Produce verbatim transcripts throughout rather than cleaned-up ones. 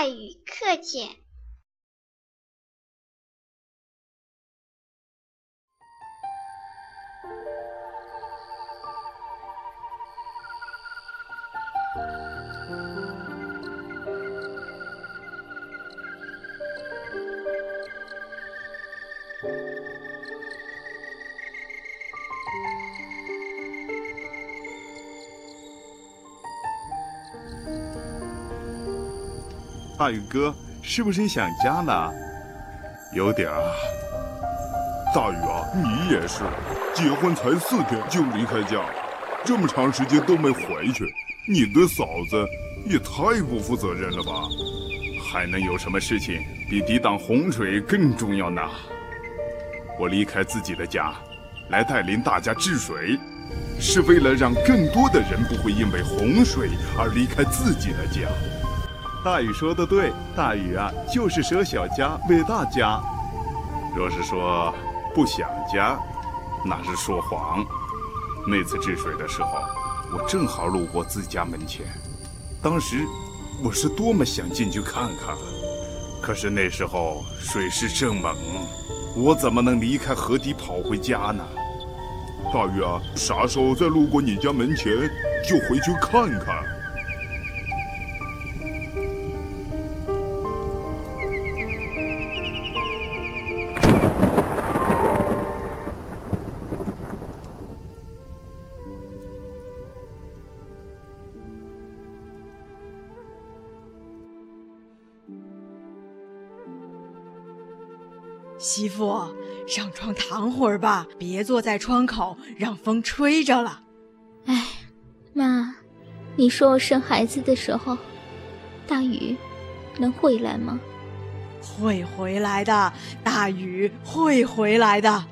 大禹克俭。 大禹哥，是不是想家呢？ 有点啊。大禹啊，你也是，结婚才四天就离开家，这么长时间都没回去，你对嫂子也太不负责任了吧？ 还能有什么事情比抵挡洪水更重要呢？我离开自己的家，来带领大家治水，是为了让更多的人不会因为洪水而离开自己的家。 大禹说的对，大禹啊，就是舍小家为大家。 若是说不想家，那是说谎。那次治水的时候，我正好路过自家门前，当时我是多么想进去看看，可是那时候水势正猛，我怎么能离开河堤跑回家呢？ 大禹啊，啥时候再路过你家门前，就回去看看。 媳妇，上床躺会儿吧，别坐在窗口让风吹着了。 哎，妈，你说我生孩子的时候，大禹能回来吗？ 会回来的，大禹会回来的。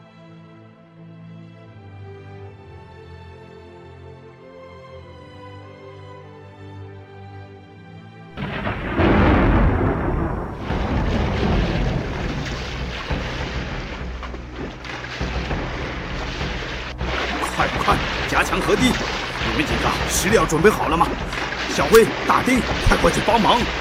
加强河堤，你们几个石料准备好了吗？小辉、大丁，快过去帮忙！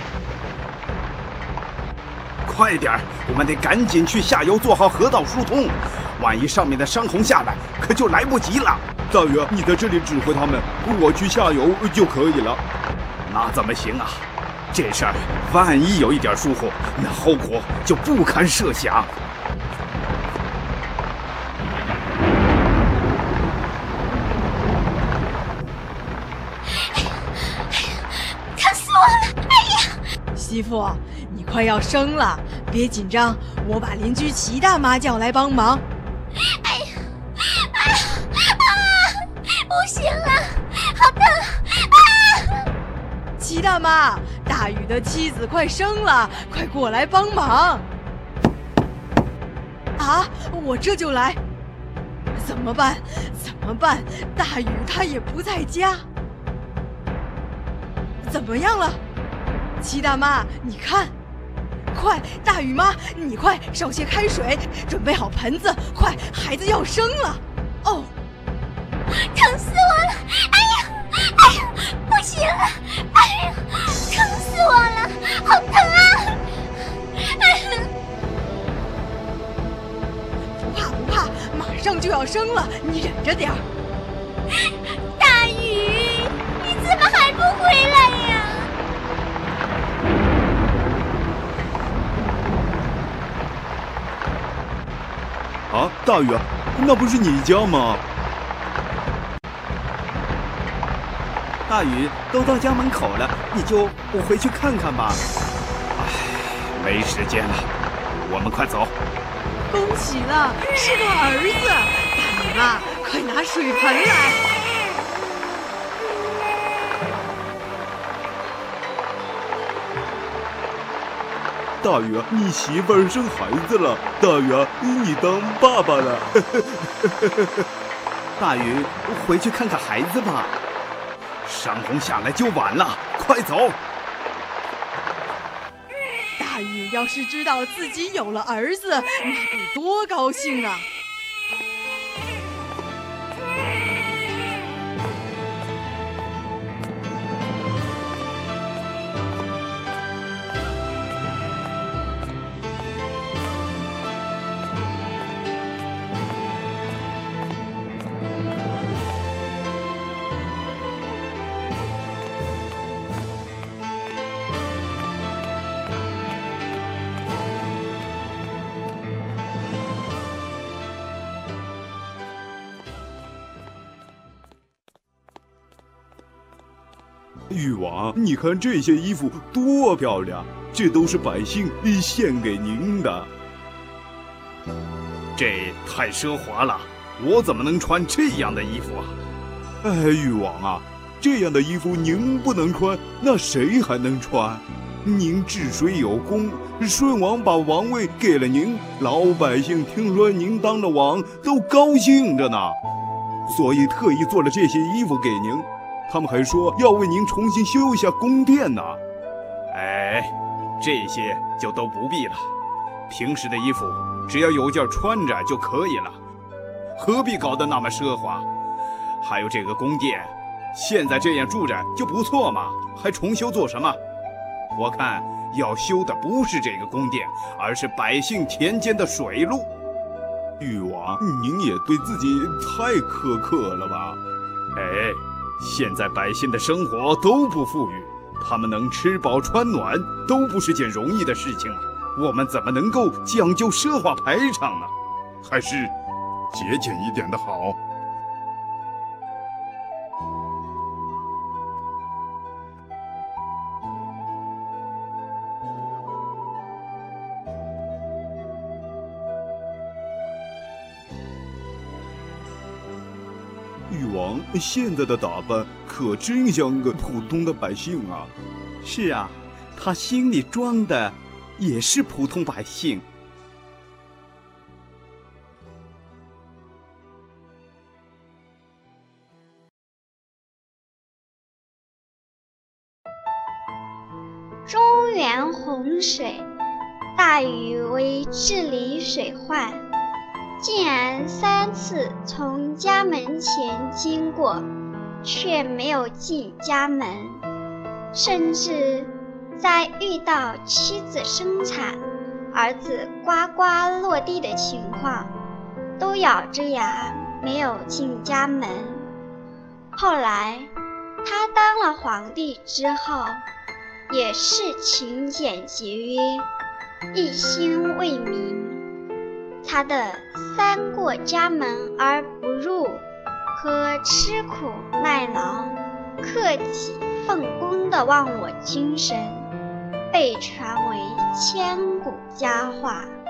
快点，我们得赶紧去下游做好河道疏通，万一上面的山洪下来，可就来不及了。 大禹，你在这里指挥他们，我去下游就可以了。 那怎么行啊？这事儿万一有一点疏忽，那后果就不堪设想。 媳妇，你快要生了，别紧张，我把邻居齐大妈叫来帮忙。 哎呀，啊啊！不行了，好疼啊！ 齐大妈，大禹的妻子快生了，快过来帮忙！啊，我这就来。怎么办？怎么办？大禹他也不在家。怎么样了？齐大妈，你看，快，大禹妈，你快烧些开水，准备好盆子，快，孩子要生了。哦， 疼死我了！哎呀，哎呀，不行了！哎呀，疼死我了，好疼啊！哎呀， 不怕不怕，马上就要生了，你忍着点儿。 大禹，你怎么还不回来呀？ 啊，大禹，那不是你家吗？ 大禹都到家门口了，你就回去看看吧。唉，没时间了，我们快走。 恭喜了，是个儿子！大禹妈，快拿水盆来。 大禹啊，你媳妇儿生孩子了。大禹啊，你当爸爸了。 大禹，回去看看孩子吧。山洪下来就晚了，快走！ 大禹要是知道自己有了儿子，那得多高兴啊！ 誉王，你看这些衣服多漂亮，这都是百姓献给您的。 这太奢华了，我怎么能穿这样的衣服啊？ 哎，誉王啊，这样的衣服您不能穿，那谁还能穿？您治水有功，舜王把王位给了您，老百姓听说您当了王，都高兴着呢，所以特意做了这些衣服给您。他们还说要为您重新修一下宫殿呢。 哎，这些就都不必了，平时的衣服只要有件穿着就可以了，何必搞得那么奢华？还有这个宫殿，现在这样住着就不错嘛，还重修做什么？我看要修的不是这个宫殿，而是百姓田间的水路。 誉王，您也对自己太苛刻了吧？ 哎，现在百姓的生活都不富裕，他们能吃饱穿暖都不是件容易的事情啊。我们怎么能够讲究奢华排场呢？ 还是节俭一点的好。 誉王，现在的打扮可真像个普通的百姓啊。 是啊，他心里装的也是普通百姓。 中原洪水，大禹为治理水患，竟然三次从家门前经过，却没有进家门，甚至在遇到妻子生产、儿子呱呱落地的情况，都咬着牙没有进家门。后来他当了皇帝之后，也是勤俭节约，一心为民。他的三过家门而不入和吃苦耐劳、克己奉公的忘我精神，被传为千古佳话。